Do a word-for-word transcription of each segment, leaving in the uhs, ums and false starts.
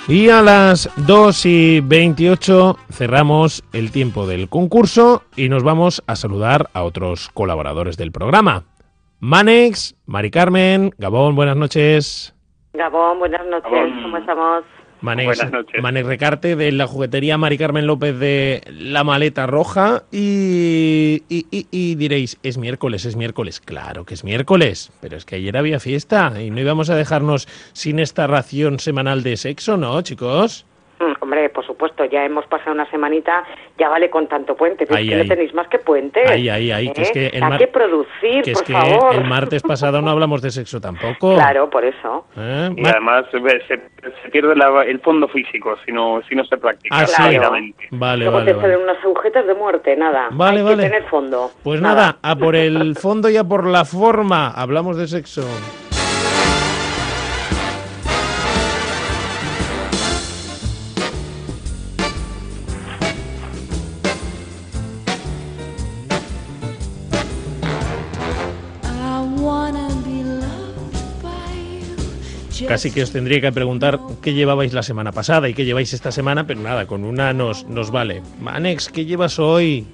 Y a las dos y veintiocho cerramos el tiempo del concurso y nos vamos a saludar a otros colaboradores del programa. Manex, Mari Carmen, Gabón, buenas noches. Gabón, buenas noches, Gabón. ¿Cómo estamos? Manex, buenas noches. Manex Recarte de la juguetería Mari Carmen López de La Maleta Roja y, y, y, y diréis, es miércoles, es miércoles. Claro que es miércoles, pero es que ayer había fiesta y no íbamos a dejarnos sin esta ración semanal de sexo, ¿no, chicos? Mm, hombre, por supuesto, ya hemos pasado una semanita, ya vale con tanto puente, pero Ay, es que ay. no tenéis más que puentes. Ay, ay, ay, ¿eh? que es que el Hay mar- que producir, que es por que favor. el martes pasado no hablamos de sexo tampoco. Claro, por eso. ¿Eh? Y Ma- además se, se- se pierde la- el fondo físico si no, si no se practica. Ah, sí. rápidamente. Vale, Luego vale, te vale. salen unas agujetas de muerte, nada. Vale, Hay vale. que tener fondo. Pues nada, a por el fondo y a por la forma. Hablamos de sexo. Casi que os tendría que preguntar qué llevabais la semana pasada y qué lleváis esta semana, pero nada, con una nos, nos vale. Manex, ¿qué llevas hoy?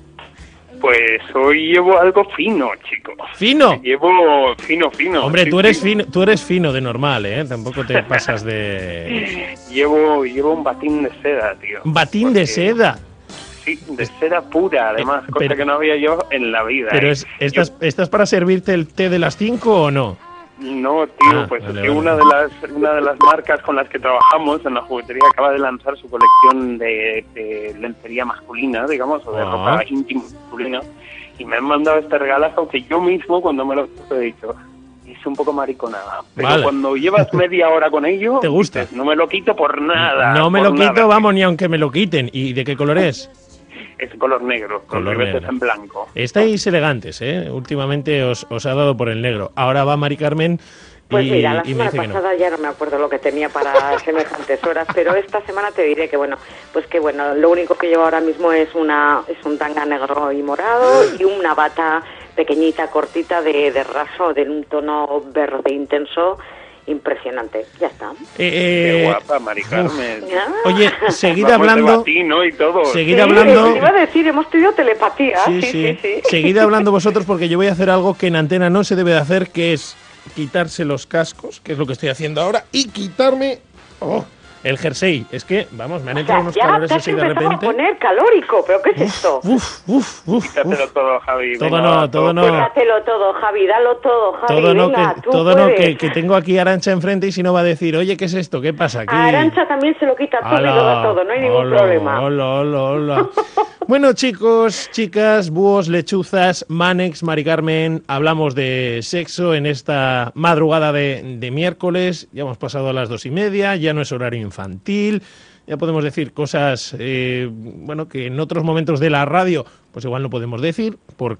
Pues hoy llevo algo fino, chico. ¿Fino? Llevo fino, fino. Hombre, sí, tú eres sí. fino, tú eres fino de normal, ¿eh? Tampoco te pasas de... Llevo, llevo un batín de seda, tío. Batín de Porque- seda. Sí, de seda pura, además, Eh, cosa pero- que no había yo en la vida. Pero ¿eh? es, ¿estás, ¿estás para servirte el té de las cinco o no? No, tío, Ah, pues vale, es que vale. una de las una de las marcas con las que trabajamos en la juguetería acaba de lanzar su colección de, de lencería masculina, digamos, o de Ah. ropa íntima masculina, y me han mandado este regalazo que yo mismo cuando me lo he dicho, es un poco mariconada. Pero Vale. cuando llevas media hora con ello, ¿Te gusta? dices, no me lo quito por nada. No me por lo quito, nada. vamos, ni aunque me lo quiten. ¿Y de qué color es? Es color negro, con Color ribetes negro. en blanco. Estáis elegantes, ¿eh? Últimamente os, os ha dado por el negro. Ahora va Mari Carmen y, Pues mira, la y me semana dice que no. pasada ya no me acuerdo lo que tenía para semejantes horas, pero esta semana te diré que bueno, pues que bueno, lo único que llevo ahora mismo es una es un tanga negro y morado y una bata pequeñita, cortita de, de raso, de un tono verde intenso, impresionante. Ya está. Eh, Qué eh, guapa, Mari Carmen. Ah. Oye, seguid Vamos de hablando... batín, ¿no? Y todo. Seguid Sí, hablando... te iba a decir, hemos tenido telepatía. Sí, Sí, sí. sí, sí. Seguid hablando vosotros porque yo voy a hacer algo que en antena no se debe de hacer, que es quitarse los cascos, que es lo que estoy haciendo ahora, y quitarme oh, el jersey. Es que, vamos, me han O entrado sea, unos ya calores te has así de empezado repente. a poner calórico, pero ¿qué es esto? Uf, uf, uf, Quítatelo uf. todo, Javi. Todo venga, no, va, todo no. fuera. Dátelo todo, Javi, dalo todo, Javi, Todo no, venga, que, tú todo no puedes. que, que tengo aquí a Arantxa enfrente y si no va a decir, oye, ¿qué es esto? ¿Qué pasa aquí? A Arantxa también se lo quita todo y lo da Ala, todo, no hay ningún hola, problema. Hola, hola, hola. Bueno, chicos, chicas, búhos, lechuzas, Manex, Mari Carmen, hablamos de sexo en esta madrugada de, de miércoles. Ya hemos pasado a las dos y media, ya no es horario infantil. Ya podemos decir cosas, eh, bueno, que en otros momentos de la radio, pues igual no podemos decir,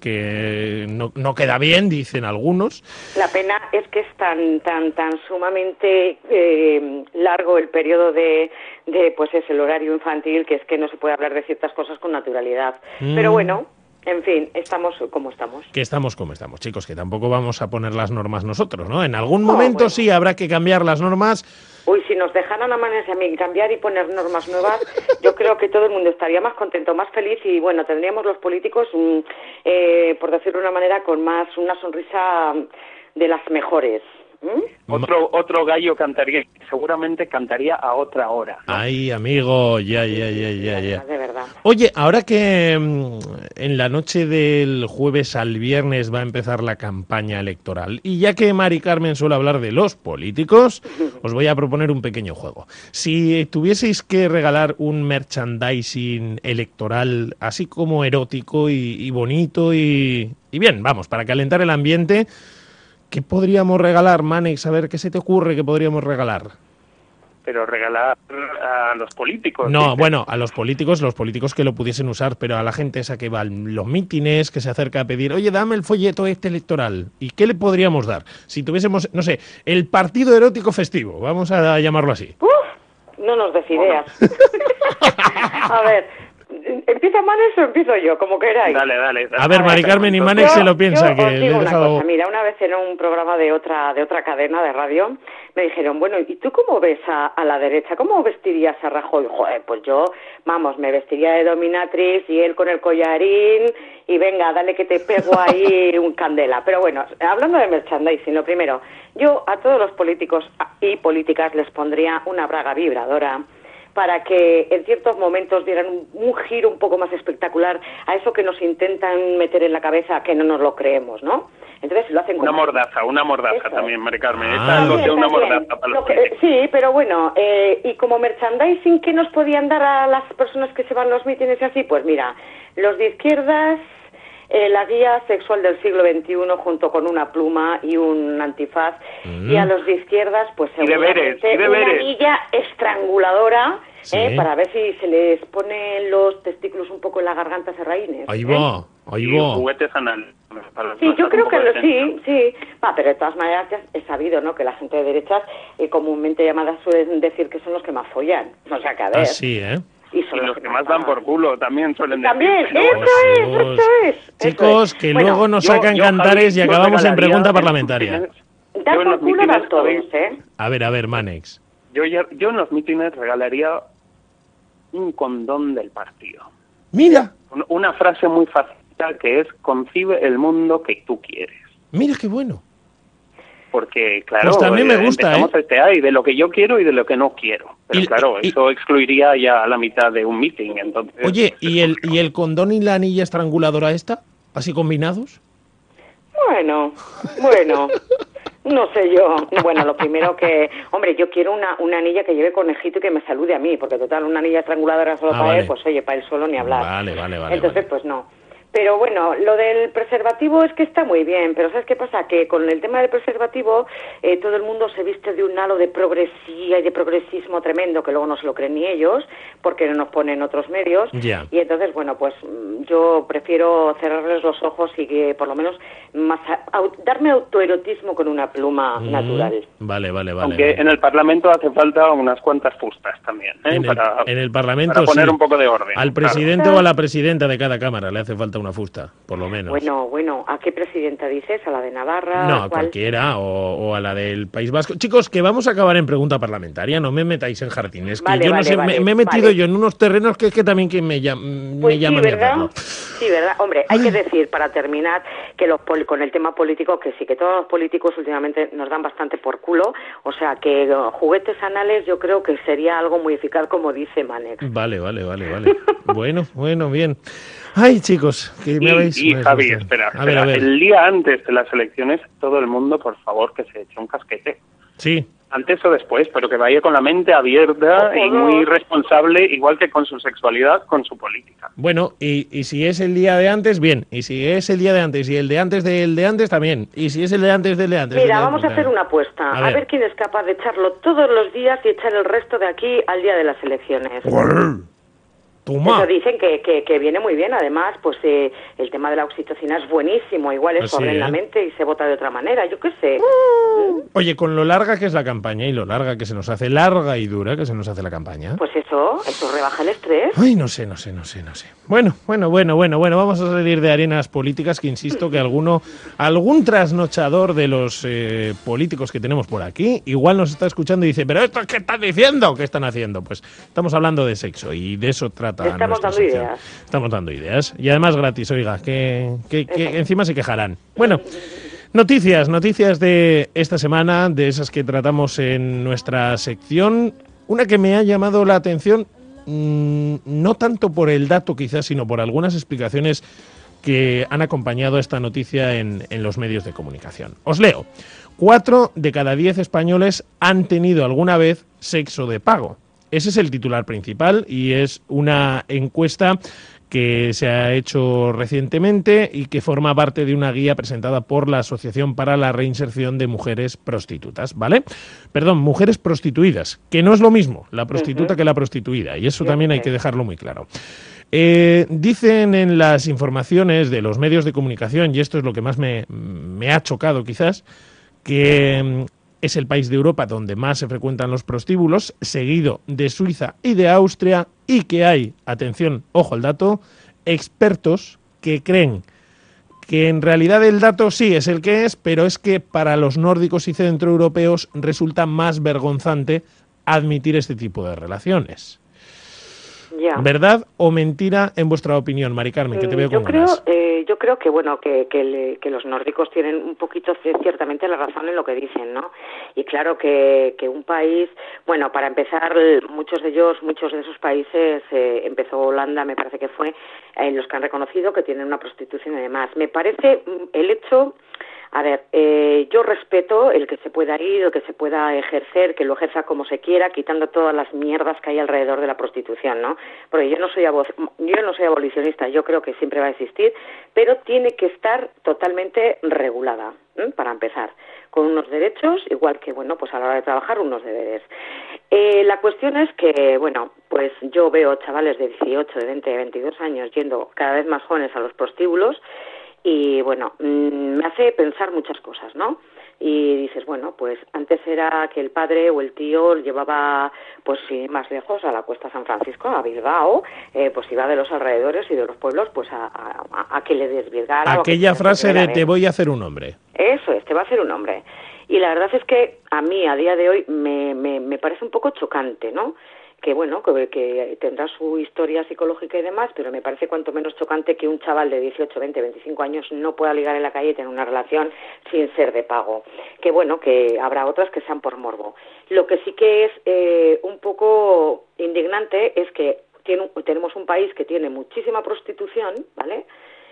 porque no, no queda bien, dicen algunos. La pena es que es tan tan tan sumamente eh, largo el periodo de, de pues es el horario infantil, que es que no se puede hablar de ciertas cosas con naturalidad. Mm. Pero bueno, en fin, estamos como estamos. Que estamos como estamos, chicos, que tampoco vamos a poner las normas nosotros, ¿no? En algún No, momento bueno. sí habrá que cambiar las normas. Uy, si nos dejaran a Manes y a mí cambiar y poner normas nuevas, yo creo que todo el mundo estaría más contento, más feliz y bueno, tendríamos los políticos, mm, eh, por decirlo de una manera, con más una sonrisa de las mejores. ¿Mm? Otro, otro gallo cantaría, seguramente cantaría a otra hora, ¿no? Ay, amigo, ya, ya, ya, ya, ya. De verdad. Oye, ahora que mm, en la noche del jueves al viernes va a empezar la campaña electoral, y ya que Mari Carmen suele hablar de los políticos, os voy a proponer un pequeño juego. Si tuvieseis que regalar un merchandising electoral así como erótico y, y bonito y, y bien, vamos, para calentar el ambiente, ¿qué podríamos regalar, Manex? A ver, ¿qué se te ocurre que podríamos regalar? Pero regalar a los políticos. No, dices. bueno, a los políticos, los políticos que lo pudiesen usar, pero a la gente esa que va a los mítines, que se acerca a pedir, oye, dame el folleto este electoral. ¿Y qué le podríamos dar? Si tuviésemos, no sé, el partido erótico festivo, vamos a llamarlo así. Uf, no nos des ideas. A ver, ¿Empieza Manex o empiezo yo? Como queráis. Dale, dale. dale. A ver, Mari Carmen y Manex se lo piensa, yo que os le digo he una dejado... cosa, mira, una vez en un programa de otra de otra cadena de radio, me dijeron, bueno, ¿y tú cómo ves a, a la derecha? ¿Cómo vestirías a Rajoy? Joder, pues yo, vamos, me vestiría de dominatrix y él con el collarín y venga, dale que te pego ahí un candela. Pero bueno, hablando de merchandising, lo primero, yo a todos los políticos y políticas les pondría una braga vibradora para que en ciertos momentos dieran un, un giro un poco más espectacular a eso que nos intentan meter en la cabeza que no nos lo creemos, ¿no? Entonces lo hacen una con... mordaza, una mordaza Eso. también, Mari Carmen. Ah, Esta es lo También, que una también. mordaza para Lo los que- políticos. Sí, pero bueno, eh, y como merchandising, ¿qué nos podían dar a las personas que se van a los mítines y así? Pues mira, los de izquierdas, eh, la guía sexual del siglo veintiuno junto con una pluma y un antifaz, Mm. y a los de izquierdas, pues Y deberes, seguramente y deberes. una anilla estranguladora, Sí. eh, para ver si se les ponen los testículos un poco en la garganta serraínes. Ahí ¿eh? va, ahí Y va. juguetes anales. para Sí, yo pasar creo un que poco lo, de sí, tensión. sí. Va, pero de todas maneras ya he sabido, ¿no?, que la gente de derechas, eh, comúnmente llamadas, suelen decir que son los que más follan. O sea, que a ver. Así, ¿eh? Y son Y los que más dan por culo también suelen También, decir. pero eso bueno. es, Jesús. eso es. eso Chicos, es. que Bueno, luego nos yo- sacan yo, cantares y Javi, yo acabamos en regalaría pregunta en los parlamentaria. mítines- dar yo en por los culo mítines, dan todos, Javi, ¿eh? A ver, a ver, Manex. Yo, ya- yo en los mítines regalaría un condón del partido. Mira, Un- Una frase muy fácil que es: concibe el mundo que tú quieres. mira qué bueno. Porque, claro, Pues también me eh, gusta, empezamos ¿eh? este hay de lo que yo quiero y de lo que no quiero. Pero Y- claro, y- eso excluiría ya a la mitad de un meeting, entonces... Oye, pues, ¿y es el, complicado. ¿y el condón y la anilla estranguladora esta? ¿Así combinados? Bueno, bueno, no sé yo. Bueno, lo primero que... Hombre, yo quiero una, una anilla que lleve conejito y que me salude a mí, porque total, una anilla estranguladora solo Ah, para vale. él, pues oye, para él solo ni hablar. Vale, vale, vale. Entonces, vale. pues no. Pero bueno, lo del preservativo es que está muy bien, pero ¿sabes qué pasa? Que con el tema del preservativo eh, todo el mundo se viste de un halo de progresía y de progresismo tremendo, que luego no se lo creen ni ellos, porque no nos ponen otros medios. Ya. Y entonces, bueno, pues mm, yo prefiero cerrarles los ojos y que por lo menos más a- au- darme autoerotismo con una pluma Mm, natural. Vale, vale, vale. Aunque vale. en el Parlamento hace falta unas cuantas fustas también, ¿eh? En el, para, en el Parlamento, para poner sí. un poco de orden. Al claro. presidente o a la presidenta de cada cámara le hace falta una fusta, por lo menos. Bueno, bueno, ¿a qué presidenta dices? ¿A la de Navarra? No, ¿A a cuál? cualquiera, o, o a la del País Vasco. Chicos, que vamos a acabar en pregunta parlamentaria, no me metáis en jardines. Que Vale, yo no vale, sé, vale, me, me he metido vale. yo en unos terrenos que es que también que me, llam- me Pues sí, llaman a ¿verdad? hacerlo. Sí, ¿verdad? Hombre, hay que decir, para terminar, que los poli- con el tema político, que sí, que todos los políticos últimamente nos dan bastante por culo, o sea, que eh, juguetes anales yo creo que sería algo muy eficaz, como dice Manex. Vale, vale, vale, vale. Bueno, bueno, bien. Ay, chicos, que me Y, habéis... y me habéis Javi, gustado. espera, A ver, espera. a ver. El día antes de las elecciones, todo el mundo, por favor, que se eche un casquete. Sí, Antes o después, pero que vaya con la mente abierta y Ojo, muy no. responsable, igual que con su sexualidad, con su política. bueno, y, y si es el día de antes, bien. Y si es el día de antes y el de antes del de antes, también. Y si es el de antes del de antes... del Mira, de vamos a antes, hacer también. una apuesta, A a ver. ver. quién es capaz de echarlo todos los días y echar el resto de aquí al día de las elecciones. Toma. Eso dicen que, que, que viene muy bien, además, pues eh, el tema de la oxitocina es buenísimo, igual Pues eso sí, abre ¿eh? la mente y se vota de otra manera, yo qué sé. Oye, con lo larga que es la campaña y lo larga que se nos hace, larga y dura que se nos hace la campaña. Pues eso, eso rebaja el estrés. Ay, no sé, no sé, no sé, no sé. Bueno, bueno, bueno, bueno, bueno, vamos a salir de arenas políticas que insisto que alguno, algún trasnochador de los eh, políticos que tenemos por aquí, igual nos está escuchando y dice, pero esto qué están diciendo, ¿qué están haciendo? Pues estamos hablando de sexo y de eso trata Estamos nuestra dando sección. ideas. Estamos dando ideas y además gratis, oiga, que, que, que encima se quejarán. Bueno. Noticias, noticias de esta semana, de esas que tratamos en nuestra sección. Una que me ha llamado la atención, mmm, no tanto por el dato quizás, sino por algunas explicaciones que han acompañado esta noticia en, en los medios de comunicación. Os leo. Cuatro de cada diez españoles han tenido alguna vez sexo de pago. Ese es el titular principal y es una encuesta que se ha hecho recientemente y que forma parte de una guía presentada por la Asociación para la Reinserción de Mujeres Prostitutas, ¿vale? Perdón, mujeres prostituidas, que no es lo mismo la prostituta uh-huh. que la prostituida, y eso también hay que dejarlo muy claro. Eh, dicen en las informaciones de los medios de comunicación, y esto es lo que más me, me ha chocado quizás, que es el país de Europa donde más se frecuentan los prostíbulos, seguido de Suiza y de Austria, y que hay, atención, ojo al dato, expertos que creen que en realidad el dato sí es el que es, pero es que para los nórdicos y centroeuropeos resulta más vergonzante admitir este tipo de relaciones. Ya. ¿Verdad o mentira en vuestra opinión, Mari Carmen, que te veo yo con creo, ganas? eh, yo creo que bueno que que, le, que los nórdicos tienen un poquito ciertamente la razón en lo que dicen, ¿no? Y claro que, que un país, bueno, para empezar, muchos de ellos, muchos de esos países, eh, empezó Holanda, me parece que fue, en los que han reconocido que tienen una prostitución y demás. Me parece el hecho... A ver, eh, yo respeto el que se pueda ir, el que se pueda ejercer, que lo ejerza como se quiera, quitando todas las mierdas que hay alrededor de la prostitución, ¿no? Porque yo no soy abo- yo no soy abolicionista, yo creo que siempre va a existir, pero tiene que estar totalmente regulada, ¿eh? Para empezar, con unos derechos, igual que, bueno, pues a la hora de trabajar, unos deberes. Eh, la cuestión es que, bueno, pues yo veo chavales de dieciocho, de veinte, de veintidós años yendo cada vez más jóvenes a los prostíbulos. Y bueno, mmm, me hace pensar muchas cosas, ¿no? Y dices, bueno, pues antes era que el padre o el tío llevaba, pues sí, más lejos, a la Cuesta San Francisco, a Bilbao, eh, pues iba de los alrededores y de los pueblos, pues a, a, a que le desvirgara. Aquella frase de te voy a hacer un hombre. Eso es, te va a hacer un hombre. Y la verdad es que a mí, a día de hoy, me, me, me parece un poco chocante, ¿no? Que bueno, que, que tendrá su historia psicológica y demás, pero me parece cuanto menos chocante que un chaval de dieciocho, veinte, veinticinco años no pueda ligar en la calle y tener una relación sin ser de pago. Que bueno, que habrá otras que sean por morbo. Lo que sí que es eh, un poco indignante es que tiene, tenemos un país que tiene muchísima prostitución, ¿vale?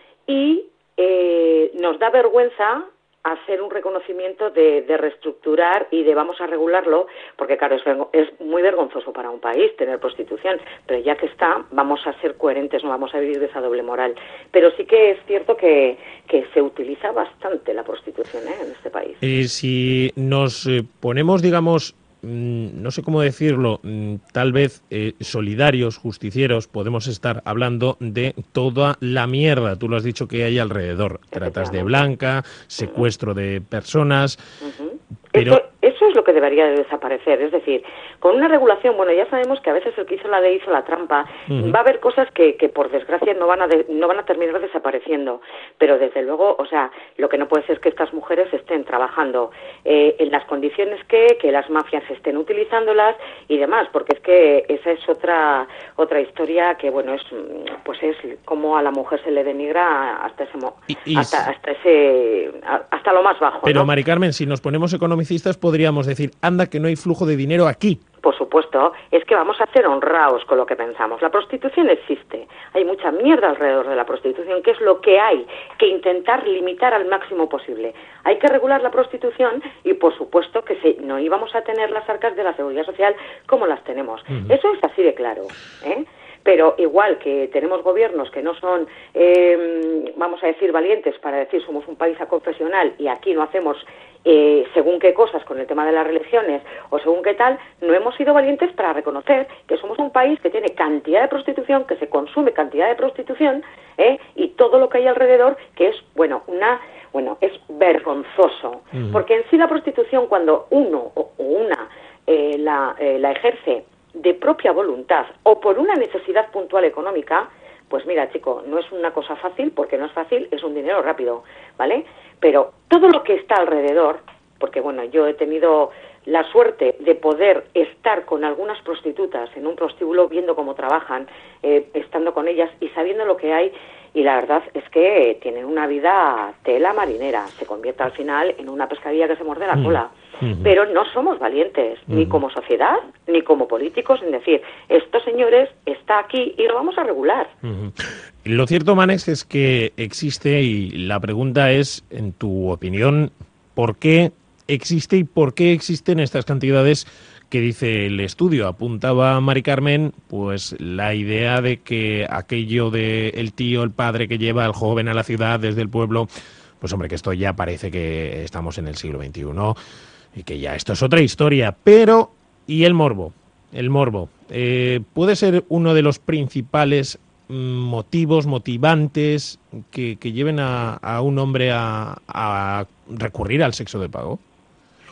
Y eh, nos da vergüenza hacer un reconocimiento de, de reestructurar y de vamos a regularlo, porque claro, es, es muy vergonzoso para un país tener prostitución, pero ya que está, vamos a ser coherentes, no vamos a vivir de esa doble moral. Pero sí que es cierto que, que se utiliza bastante la prostitución, ¿eh? En este país. Eh, si nos eh, ponemos, digamos, no sé cómo decirlo, tal vez eh, solidarios, justicieros, podemos estar hablando de toda la mierda, tú lo has dicho, que hay alrededor. Tratas de blanca, secuestro de personas, uh-huh. pero... Esto, eso es lo que debería de desaparecer, es decir, con una regulación, bueno, ya sabemos que a veces el que hizo la ley hizo la trampa, uh-huh. Va a haber cosas que, que por desgracia no van a de, no van a terminar desapareciendo, pero desde luego, o sea, lo que no puede ser es que estas mujeres estén trabajando eh, en las condiciones que, que las mafias estén utilizándolas y demás, porque es que esa es otra otra historia que, bueno, es pues es como a la mujer se le denigra hasta ese mo- y, y hasta hasta ese hasta lo más bajo. Pero ¿no? Mari Carmen, si nos ponemos economicistas podríamos decir, anda que no hay flujo de dinero aquí. Por supuesto, es que vamos a ser honrados con lo que pensamos. La prostitución existe, hay mucha mierda alrededor de la prostitución, que es lo que hay que intentar limitar al máximo posible. Hay que regular la prostitución y, por supuesto, que se, no íbamos a tener las arcas de la seguridad social como las tenemos. Uh-huh. Eso es así de claro, ¿eh? Pero igual que tenemos gobiernos que no son, eh, vamos a decir, valientes para decir somos un país aconfesional y aquí no hacemos eh, según qué cosas con el tema de las religiones o según qué tal, no hemos sido valientes para reconocer que somos un país que tiene cantidad de prostitución, que se consume cantidad de prostitución, ¿eh? Y todo lo que hay alrededor, que es, bueno, una... Bueno, es vergonzoso, mm. porque en sí la prostitución cuando uno o una eh, la, eh, la ejerce de propia voluntad o por una necesidad puntual económica, pues mira, chico, no es una cosa fácil, porque no es fácil, es un dinero rápido, ¿vale? Pero todo lo que está alrededor, porque bueno, yo he tenido la suerte de poder estar con algunas prostitutas en un prostíbulo, viendo cómo trabajan, eh, estando con ellas y sabiendo lo que hay, y la verdad es que tienen una vida tela marinera, se convierte al final en una pescadilla que se muerde la cola. Uh-huh. Pero no somos valientes, uh-huh. ni como sociedad, ni como políticos, en decir, estos señores está aquí y lo vamos a regular. Uh-huh. Lo cierto, Manex, es que existe, y la pregunta es, en tu opinión, ¿por qué existe y por qué existen estas cantidades que dice el estudio? Apuntaba Mari Carmen, pues la idea de que aquello de el tío, el padre que lleva al joven a la ciudad desde el pueblo, pues hombre, que esto ya parece que estamos en el siglo veintiuno y que ya esto es otra historia. Pero, ¿y el morbo? El morbo. Eh, ¿Puede ser uno de los principales motivos, motivantes que, que lleven a, a un hombre a, a recurrir al sexo de pago?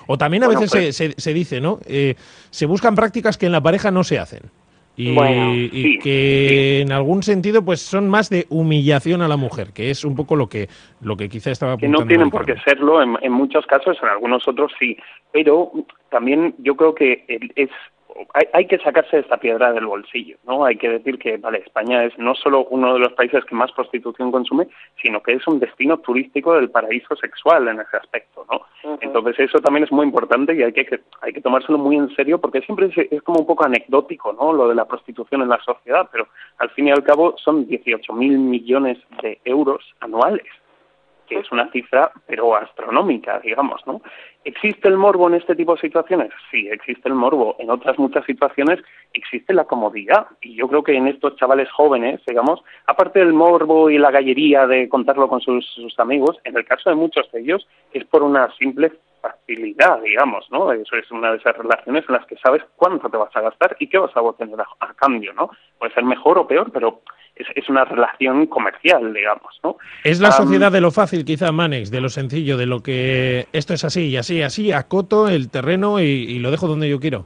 O también a Bueno, veces pues, se, se, se dice, ¿no? Eh, se buscan prácticas que en la pareja no se hacen. Y, Bueno, y sí, que sí. en algún sentido pues son más de humillación a la mujer, que es un poco lo que lo que quizá estaba Que no apuntando tienen Mari por qué Carmen. serlo, en, en muchos casos, en algunos otros sí, pero también yo creo que el- es hay, hay que sacarse esta piedra del bolsillo, ¿no? Hay que decir que, vale, España es no solo uno de los países que más prostitución consume, sino que es un destino turístico del paraíso sexual en ese aspecto, ¿no? uh-huh. Entonces eso también es muy importante y hay que hay que tomárselo muy en serio porque siempre es, es como un poco anecdótico, ¿no? Lo de la prostitución en la sociedad, pero al fin y al cabo son dieciocho mil millones de euros anuales, que es una cifra, pero astronómica, digamos, ¿no? ¿Existe el morbo en este tipo de situaciones? Sí, existe el morbo. En otras muchas situaciones existe la comodidad. Y yo creo que en estos chavales jóvenes, digamos, aparte del morbo y la gallería de contarlo con sus, sus amigos, en el caso de muchos de ellos es por una simple facilidad, digamos, ¿no? Eso es una de esas relaciones en las que sabes cuánto te vas a gastar y qué vas a obtener a, a cambio, ¿no? Puede ser mejor o peor, pero es, es una relación comercial, digamos, ¿no? Es la Um, sociedad de lo fácil, quizá, Manex, de lo sencillo, de lo que esto es así y así, así, acoto el terreno y, y lo dejo donde yo quiero.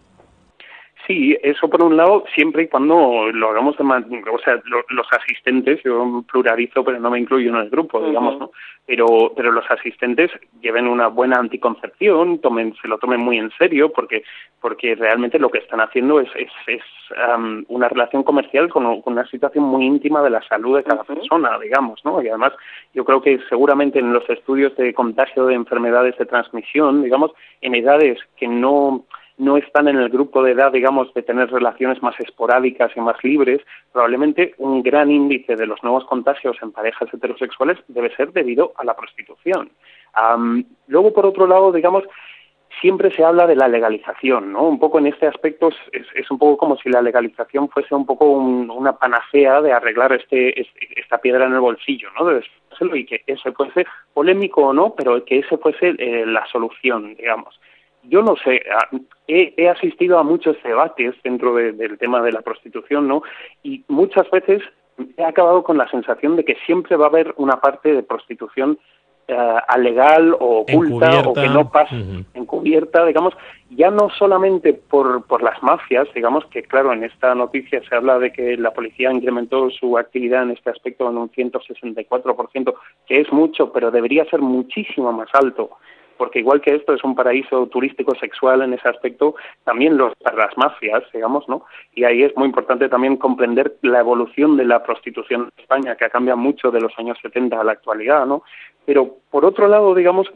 Sí, eso por un lado, siempre y cuando lo hagamos de man- o sea, lo, los asistentes, yo pluralizo, pero no me incluyo en el grupo, uh-huh. digamos, ¿no? Pero, pero los asistentes lleven una buena anticoncepción, tomen, se lo tomen muy en serio, porque, porque realmente lo que están haciendo es, es, es um, una relación comercial con, con una situación muy íntima de la salud de cada uh-huh. persona, digamos, ¿no? Y además, yo creo que seguramente en los estudios de contagio de enfermedades de transmisión, digamos, en edades que no no están en el grupo de edad, digamos, de tener relaciones más esporádicas y más libres, probablemente un gran índice de los nuevos contagios en parejas heterosexuales debe ser debido a la prostitución. Um, luego, por otro lado, digamos, siempre se habla de la legalización, ¿no? Un poco en este aspecto es, es un poco como si la legalización fuese un poco un, una panacea de arreglar este, este esta piedra en el bolsillo, ¿no? De deshacerlo y que ese fuese polémico o no, pero que ese fuese eh, la solución, digamos. Yo no sé, he, he asistido a muchos debates dentro de, del tema de la prostitución, ¿no? Y muchas veces he acabado con la sensación de que siempre va a haber una parte de prostitución eh, alegal o oculta encubierta. o que no pasa, uh-huh. encubierta, digamos, ya no solamente por, por las mafias, digamos, que claro, en esta noticia se habla de que la policía incrementó su actividad en este aspecto en un ciento sesenta y cuatro por ciento, que es mucho, pero debería ser muchísimo más alto, porque igual que esto es un paraíso turístico sexual en ese aspecto, también los, las mafias, digamos, ¿no? Y ahí es muy importante también comprender la evolución de la prostitución en España, que ha cambiado mucho de los años setenta a la actualidad, ¿no? Pero, por otro lado, digamos,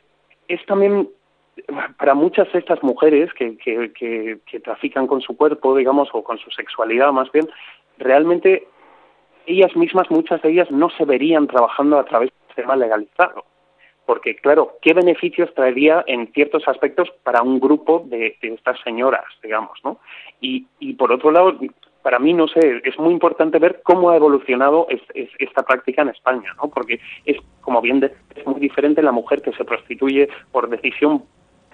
es también para muchas de estas mujeres que, que, que, que trafican con su cuerpo, digamos, o con su sexualidad más bien, realmente ellas mismas, muchas de ellas, no se verían trabajando a través del sistema legalizado. Porque, claro, ¿qué beneficios traería en ciertos aspectos para un grupo de, de estas señoras, digamos, ¿no? Y, y, por otro lado, para mí, no sé, es muy importante ver cómo ha evolucionado es, es, esta práctica en España, ¿no? Porque es, como bien de, es muy diferente la mujer que se prostituye por decisión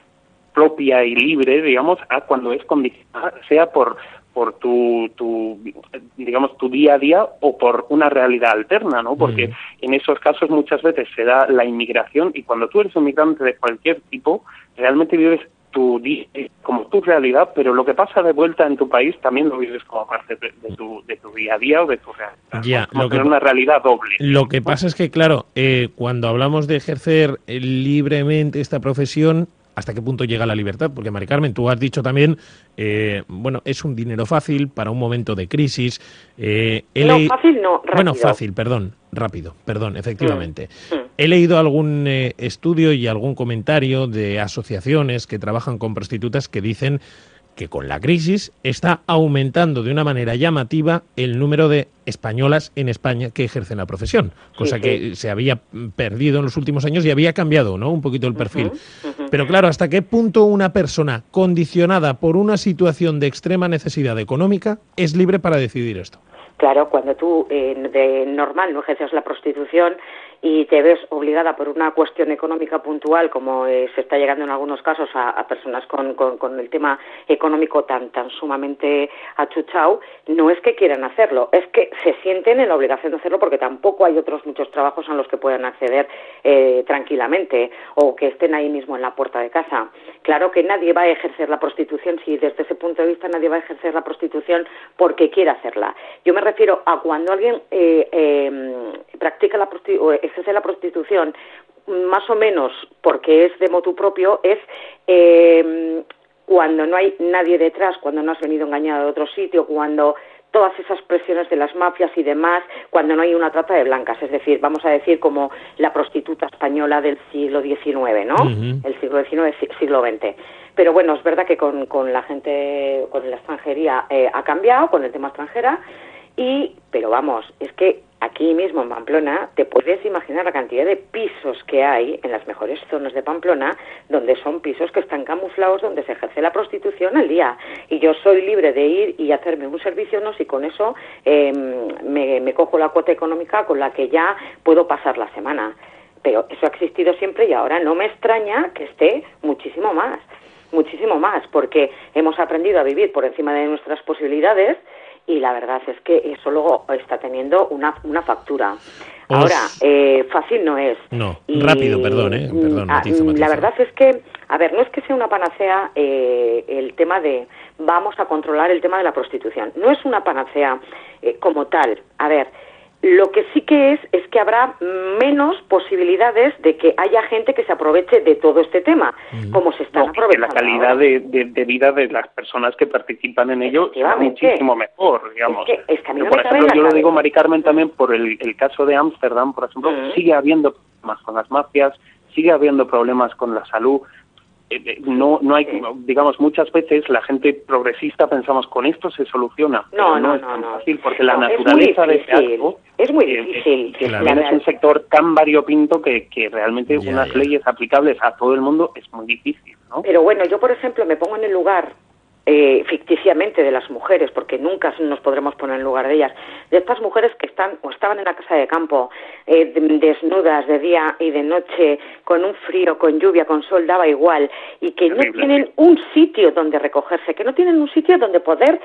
propia y libre, digamos, a cuando es condicionada, sea por por tu, tu, digamos, tu día a día o por una realidad alterna, ¿no? Porque mm. en esos casos muchas veces se da la inmigración y cuando tú eres un migrante de cualquier tipo, realmente vives tu día como tu realidad, pero lo que pasa de vuelta en tu país también lo vives como parte de, de, tu, de tu día a día o de tu realidad. Ya, como lo tener que, una realidad doble. Lo que pasa es que, claro, eh, cuando hablamos de ejercer eh, libremente esta profesión, ¿hasta qué punto llega la libertad? Porque, Mari Carmen, tú has dicho también, eh, bueno, es un dinero fácil para un momento de crisis. Eh, no, fácil no, rápido. Bueno, fácil, perdón, rápido, perdón, efectivamente. Mm, mm. He leído algún eh, estudio y algún comentario de asociaciones que trabajan con prostitutas que dicen que con la crisis está aumentando de una manera llamativa el número de españolas en España que ejercen la profesión, cosa sí, sí. que se había perdido en los últimos años y había cambiado, ¿no?, un poquito el perfil. Uh-huh, uh-huh. Pero claro, ¿hasta qué punto una persona condicionada por una situación de extrema necesidad económica es libre para decidir esto? Claro, cuando tú eh, de normal no ejerces la prostitución y te ves obligada por una cuestión económica puntual, como eh, se está llegando en algunos casos a, a personas con, con, con el tema económico tan tan sumamente achuchado, no es que quieran hacerlo, es que se sienten en la obligación de hacerlo porque tampoco hay otros muchos trabajos a los que puedan acceder eh, tranquilamente o que estén ahí mismo en la puerta de casa. Claro que nadie va a ejercer la prostitución, si desde ese punto de vista nadie va a ejercer la prostitución porque quiera hacerla. Yo me refiero a cuando alguien eh, eh, practica la prosti- o ejerce la prostitución más o menos porque es de motu propio, es eh, cuando no hay nadie detrás, cuando no has venido engañado de otro sitio, cuando todas esas presiones de las mafias y demás, cuando no hay una trata de blancas, es decir, vamos a decir como la prostituta española del siglo diecinueve, ¿no? Uh-huh. El siglo diecinueve, siglo veinte. Pero bueno, es verdad que con, con la gente, con la extranjería eh, ha cambiado, con el tema extranjera, y, pero vamos, es que aquí mismo en Pamplona te puedes imaginar la cantidad de pisos que hay en las mejores zonas de Pamplona, donde son pisos que están camuflados, donde se ejerce la prostitución al día. Y yo soy libre de ir y hacerme un servicio, no si con eso eh, me, me cojo la cuota económica con la que ya puedo pasar la semana. Pero eso ha existido siempre y ahora no me extraña que esté muchísimo más, muchísimo más, porque hemos aprendido a vivir por encima de nuestras posibilidades. Y la verdad es que eso luego está teniendo una, una factura. Os... Ahora, eh, fácil no es. No, y, rápido, perdón, ¿eh? Perdón, matizo, matizo. La verdad es que, a ver, no es que sea una panacea eh, el tema de vamos a controlar el tema de la prostitución. No es una panacea eh, como tal. A ver, lo que sí que es, es que habrá menos posibilidades de que haya gente que se aproveche de todo este tema, uh-huh. como se están no, aprovechando. La calidad de, de, de vida de las personas que participan en ello es muchísimo mejor, digamos. Es que, es que a mí no por me ejemplo, yo lo digo, Mari Carmen, también por el, el caso de Ámsterdam, por ejemplo, uh-huh. sigue habiendo problemas con las mafias, sigue habiendo problemas con la salud. No, no hay, sí. digamos, muchas veces la gente progresista pensamos con esto se soluciona. No, pero no, no, es no, tan no. fácil porque no, la naturaleza de ese acto es muy difícil. Que también es un sector tan variopinto que, que realmente ya, unas ya. leyes aplicables a todo el mundo es muy difícil, ¿no? Pero bueno, yo por ejemplo me pongo en el lugar eh, ficticiamente de las mujeres, porque nunca nos podremos poner en lugar de ellas, de estas mujeres que están o estaban en la casa de campo, eh, desnudas de día y de noche, con un frío, con lluvia, con sol, daba igual, y que Terrible. no tienen un sitio donde recogerse, que no tienen un sitio donde poder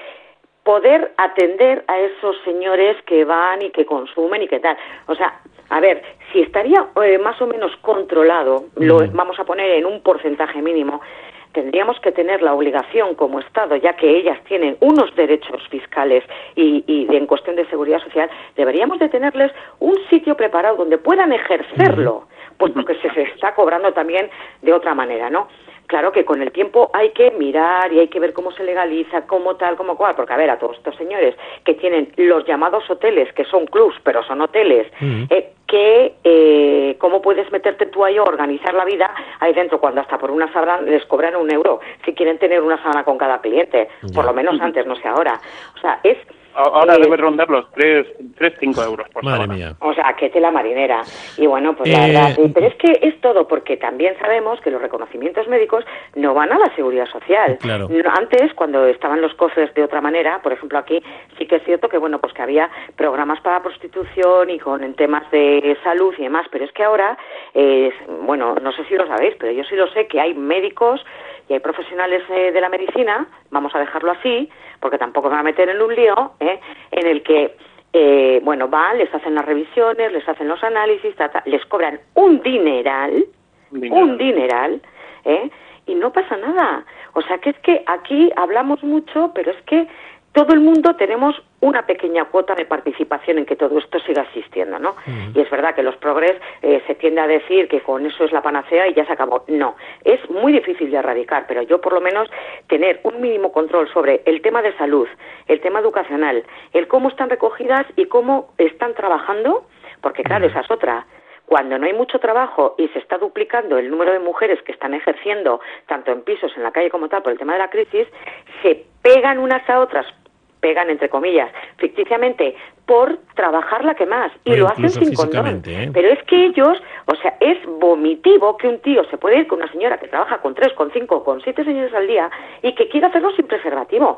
poder atender a esos señores que van y que consumen y que tal. O sea, a ver, si estaría eh, más o menos controlado, mm. lo vamos a poner en un porcentaje mínimo, tendríamos que tener la obligación como Estado, ya que ellas tienen unos derechos fiscales y, y en cuestión de seguridad social, deberíamos de tenerles un sitio preparado donde puedan ejercerlo, puesto que se, se está cobrando también de otra manera, ¿no? Claro que con el tiempo hay que mirar y hay que ver cómo se legaliza, cómo tal, cómo cual, porque a ver, a todos estos señores que tienen los llamados hoteles, que son clubs, pero son hoteles, uh-huh. eh, que eh, cómo puedes meterte tú ahí a organizar la vida ahí dentro, cuando hasta por una sábana les cobran un euro, si quieren tener una sábana con cada cliente, yeah. por lo menos antes, no sé ahora. O sea, es... Ahora eh, debe rondar los tres, cinco euros por Madre semana. mía. O sea, que tela marinera. Y bueno, pues la eh... verdad, sí, pero es que es todo, porque también sabemos que los reconocimientos médicos no van a la seguridad social. Claro. Antes, cuando estaban los cofres de otra manera, por ejemplo aquí, sí que es cierto que bueno, pues que había programas para prostitución y con en temas de salud y demás, pero es que ahora, eh, bueno, no sé si lo sabéis, pero yo sí lo sé, que hay médicos y hay profesionales eh, de la medicina, vamos a dejarlo así, porque tampoco me va a meter en un lío, ¿eh? en el que, eh, bueno, van, les hacen las revisiones, les hacen los análisis, ta, ta, les cobran un dineral, dineral. un dineral, ¿eh? y no pasa nada. O sea, que es que aquí hablamos mucho, pero es que todo el mundo tenemos una pequeña cuota de participación en que todo esto siga existiendo, ¿no? Uh-huh. Y es verdad que los progres eh, se tiende a decir que con eso es la panacea y ya se acabó. No, es muy difícil de erradicar, pero yo por lo menos tener un mínimo control sobre el tema de salud, el tema educacional, el cómo están recogidas y cómo están trabajando, porque claro, uh-huh. esa es otra. Cuando no hay mucho trabajo y se está duplicando el número de mujeres que están ejerciendo, tanto en pisos, en la calle como tal, por el tema de la crisis, se pegan unas a otras, pegan entre comillas, ficticiamente, por trabajar la que más, y Pero lo hacen sin condón. ¿eh? Pero es que ellos, o sea, es vomitivo que un tío se puede ir con una señora que trabaja con tres, con cinco, con siete señores al día, y que quiera hacerlo sin preservativo.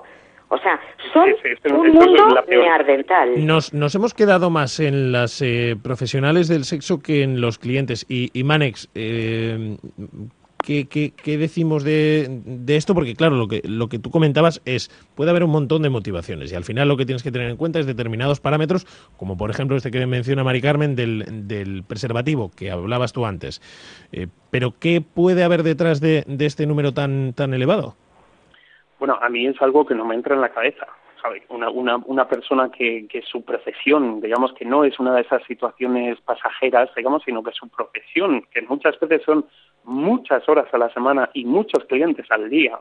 O sea, son Sí, sí, esto- un esto es mundo la peor. neandertal. Nos, nos hemos quedado más en las eh, profesionales del sexo que en los clientes. Y, y Manex, eh, ¿qué, qué, qué decimos de, de esto? Porque claro, lo que, lo que tú comentabas es, puede haber un montón de motivaciones y al final lo que tienes que tener en cuenta es determinados parámetros, como por ejemplo este que menciona Mari Carmen del, del preservativo, que hablabas tú antes. Eh, pero ¿qué puede haber detrás de, de este número tan, tan elevado? Bueno, a mí es algo que no me entra en la cabeza, ¿sabes? Una, una, una persona que, que su profesión, digamos que no es una de esas situaciones pasajeras, digamos, sino que su profesión, que muchas veces son muchas horas a la semana y muchos clientes al día,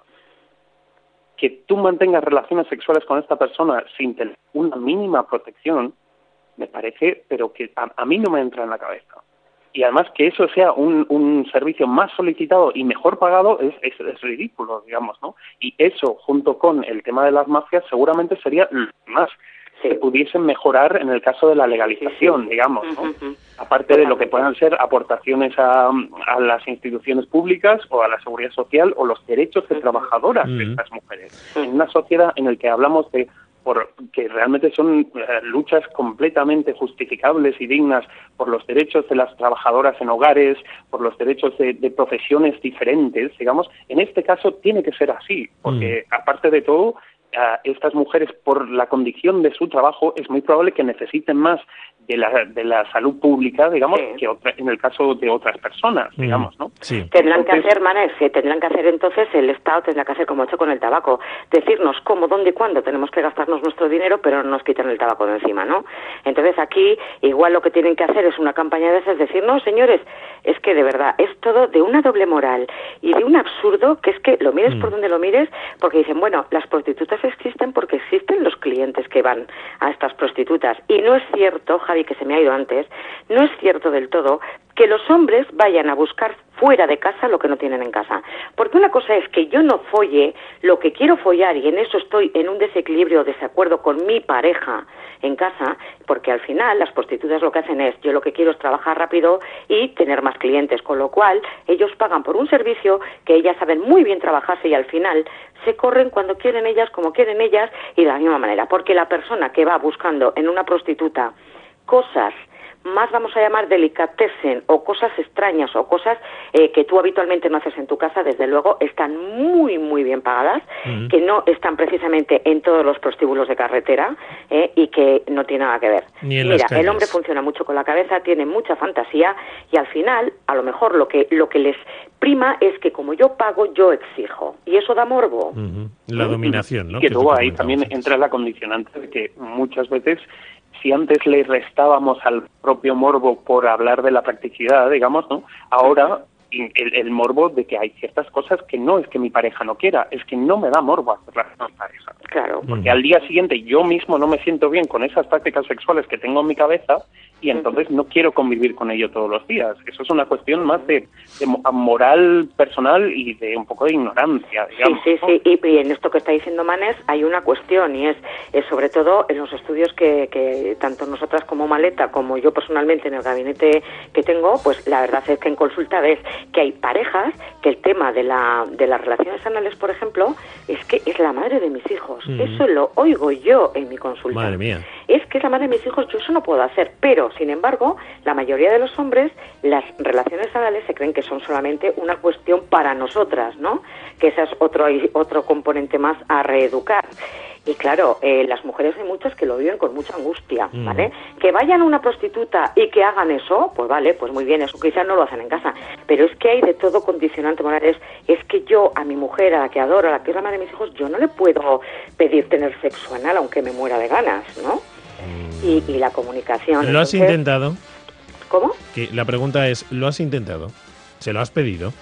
que tú mantengas relaciones sexuales con esta persona sin tener una mínima protección, me parece, pero que a, a mí no me entra en la cabeza. Y además que eso sea un, un servicio más solicitado y mejor pagado es, es, es ridículo, digamos, ¿no? Y eso, junto con el tema de las mafias, seguramente sería lo más Sí. que pudiesen mejorar en el caso de la legalización, Sí, sí. digamos, ¿no? Uh-huh, uh-huh. Aparte de lo que puedan ser aportaciones a, a las instituciones públicas o a la seguridad social o los derechos de trabajadoras de Uh-huh. estas mujeres. En una sociedad en la que hablamos de por que realmente son eh, luchas completamente justificables y dignas por los derechos de las trabajadoras en hogares, por los derechos de, de profesiones diferentes, digamos, en este caso tiene que ser así, porque mm. aparte de todo, Uh, estas mujeres, por la condición de su trabajo, es muy probable que necesiten más de la, de la salud pública, digamos, sí. que otra, en el caso de otras personas, digamos, ¿no? Sí. Tendrán entonces, que hacer, Manes, que tendrán que hacer entonces, el Estado tendrá que hacer como ha hecho con el tabaco, decirnos cómo, dónde y cuándo tenemos que gastarnos nuestro dinero, pero no nos quitan el tabaco de encima, ¿no? Entonces aquí, igual lo que tienen que hacer es una campaña de esas, decir, no, señores, es que de verdad, es todo de una doble moral y de un absurdo, que es que lo mires mm. por donde lo mires, porque dicen, bueno, las prostitutas existen porque existen los clientes que van a estas prostitutas. Y no es cierto, Javi, que se me ha ido antes, no es cierto del todo que los hombres vayan a buscar fuera de casa lo que no tienen en casa. Porque una cosa es que yo no folle lo que quiero follar y en eso estoy en un desequilibrio o desacuerdo con mi pareja en casa, porque al final las prostitutas lo que hacen es, yo lo que quiero es trabajar rápido y tener más clientes, con lo cual ellos pagan por un servicio que ellas saben muy bien trabajarse y al final se corren cuando quieren ellas, como quieren ellas y de la misma manera, porque la persona que va buscando en una prostituta cosas más, vamos a llamar, delicatessen o cosas extrañas o cosas eh, que tú habitualmente no haces en tu casa, desde luego están muy, muy bien pagadas, uh-huh. que no están precisamente en todos los prostíbulos de carretera eh, y que no tiene nada que ver. Ni en Mira, las calles. El hombre funciona mucho con la cabeza, tiene mucha fantasía y al final, a lo mejor lo que lo que les prima es que como yo pago, yo exijo. Y eso da morbo. Uh-huh. La dominación, ¿no? Y que que luego ahí también entra la condicionante de que muchas veces, si antes le restábamos al propio morbo por hablar de la practicidad, digamos, ¿no? Ahora el, el morbo de que hay ciertas cosas que no es que mi pareja no quiera, es que no me da morbo hacerlas con mi pareja. Claro. Porque al día siguiente yo mismo no me siento bien con esas prácticas sexuales que tengo en mi cabeza y entonces no quiero convivir con ello todos los días. Eso es una cuestión más de, de moral personal y de un poco de ignorancia, digamos. Sí, sí, sí. Y, y en esto que está diciendo Manes hay una cuestión y es, es sobre todo en los estudios que, que tanto nosotras como Maleta, como yo personalmente en el gabinete que tengo, pues la verdad es que en consulta ves que hay parejas que el tema de la de las relaciones anales, por ejemplo, es que es la madre de mis hijos. Mm. Eso lo oigo yo en mi consulta. Madre mía. Es que es la madre de mis hijos, yo eso no puedo hacer, pero sin embargo, la mayoría de los hombres, las relaciones anales se creen que son solamente una cuestión para nosotras, ¿no? Que ese es otro otro componente más a reeducar. Y claro, eh, las mujeres hay muchas que lo viven con mucha angustia, ¿vale? Mm. Que vayan a una prostituta y que hagan eso, pues vale, pues muy bien, eso quizás no lo hacen en casa. Pero es que hay de todo condicionante, Morales. Es que yo a mi mujer, a la que adoro, a la que es la madre de mis hijos, yo no le puedo pedir tener sexo anal aunque me muera de ganas, ¿no? Mm. Y, y la comunicación. ¿Lo has entonces, intentado? ¿Cómo? Que la pregunta es, ¿lo has intentado? ¿Se lo has pedido?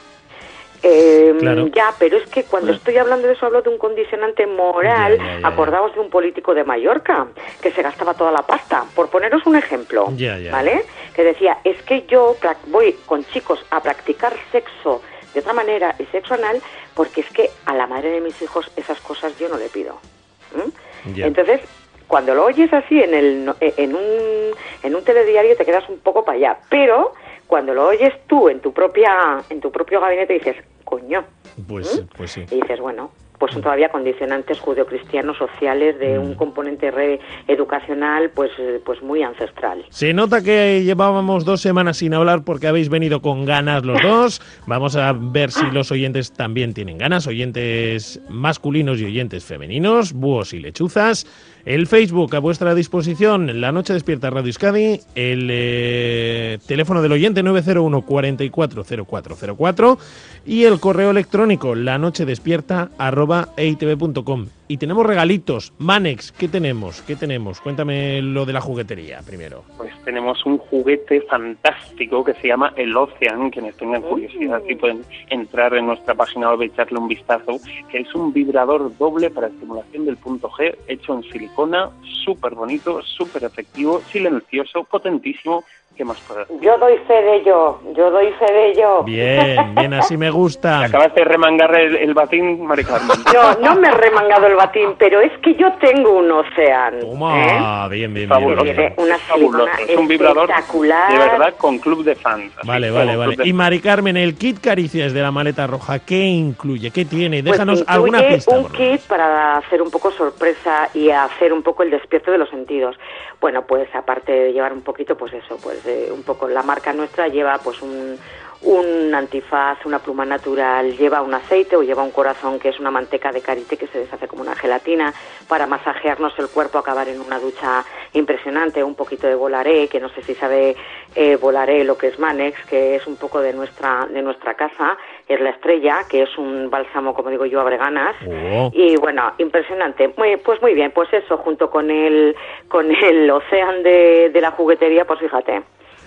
Eh, claro. Ya, pero es que cuando estoy hablando de eso hablo de un condicionante moral. Ya, ya, ya, acordaos de un político de Mallorca que se gastaba toda la pasta, por poneros un ejemplo, ya, ya, ¿vale? Que decía, es que yo voy con chicos a practicar sexo de otra manera y sexo anal porque es que a la madre de mis hijos esas cosas yo no le pido. ¿Mm? Entonces, cuando lo oyes así en el en un en un telediario te quedas un poco para allá, pero cuando lo oyes tú en tu propia en tu propio gabinete dices, coño. Pues, ¿Mm? pues sí. Y dices, bueno, pues son todavía condicionantes judeocristianos sociales de un componente re educacional pues, pues muy ancestral. Se nota que llevábamos dos semanas sin hablar porque habéis venido con ganas los dos. Vamos a ver si los oyentes también tienen ganas, oyentes masculinos y oyentes femeninos, búhos y lechuzas. El Facebook a vuestra disposición, La Noche Despierta Radio Euskadi, el eh, teléfono del oyente nueve cero uno, cuarenta y cuatro, cero cuatro cero cuatro y el correo electrónico lanochedespierta arroba e i te ve punto com. Y tenemos regalitos. Manex, ¿qué tenemos? ¿Qué tenemos? Cuéntame lo de la juguetería primero. Pues tenemos un juguete fantástico que se llama el Ocean, quienes tengan curiosidad y pueden entrar en nuestra página web y echarle un vistazo, que es un vibrador doble para estimulación del punto G, hecho en silicona, súper bonito, súper efectivo, silencioso, potentísimo. ¿Qué más puede hacer? Yo doy fe de ello, yo doy fe de ello. Bien, bien, así me gusta. ¿Te acabas de remangar el, el batín, Mari Carmen? No, no me he remangado el batín, pero es que yo tengo un Ocean. Toma, ¿eh? bien, bien, Fabuloso. bien, bien. Una Fabuloso. silicona Es un vibrador espectacular. de verdad con club de fans. Así, Vale, como vale, club vale. de Y Mari Carmen, el kit Caricias de la maleta roja, ¿qué incluye? ¿Qué tiene? Déjanos pues alguna incluye pista. un por lo menos. kit para hacer un poco sorpresa y hacer un poco el despierto de los sentidos. Bueno, pues aparte de llevar un poquito, pues eso, pues eh, un poco la marca nuestra lleva pues un, un antifaz, una pluma natural, lleva un aceite o lleva un corazón que es una manteca de karité que se deshace como una gelatina para masajearnos el cuerpo, acabar en una ducha impresionante, un poquito de Volaré, que no sé si sabe eh, Volaré lo que es Manex, que es un poco de nuestra de nuestra casa, es la Estrella, que es un bálsamo, como digo yo, a breganas. Oh. Y bueno, impresionante. Muy, pues muy bien, pues eso, junto con el con el Ocean de, de la juguetería, pues fíjate.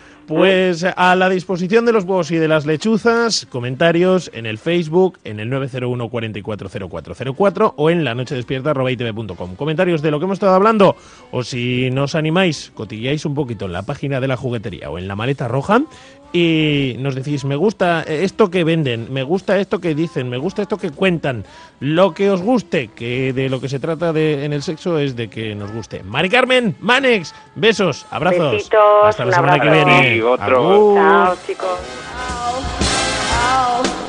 Pues a la disposición de los búhos y de las lechuzas, comentarios en el Facebook, en el nueve cero uno, cuarenta y cuatro, cero cuatro cero cuatro o en lanochedespierta arroba e i te ve punto com. Comentarios de lo que hemos estado hablando, o si no os animáis, cotilleáis un poquito en la página de la juguetería o en la maleta roja y nos decís, me gusta esto que venden, me gusta esto que dicen, me gusta esto que cuentan, lo que os guste, que de lo que se trata de, en el sexo es de que nos guste. Mari Carmen, Manex, besos, abrazos. Besitos, hasta la un semana abrazo. que viene. Sí, otro. Agur. Chao, chicos. Ow, ow.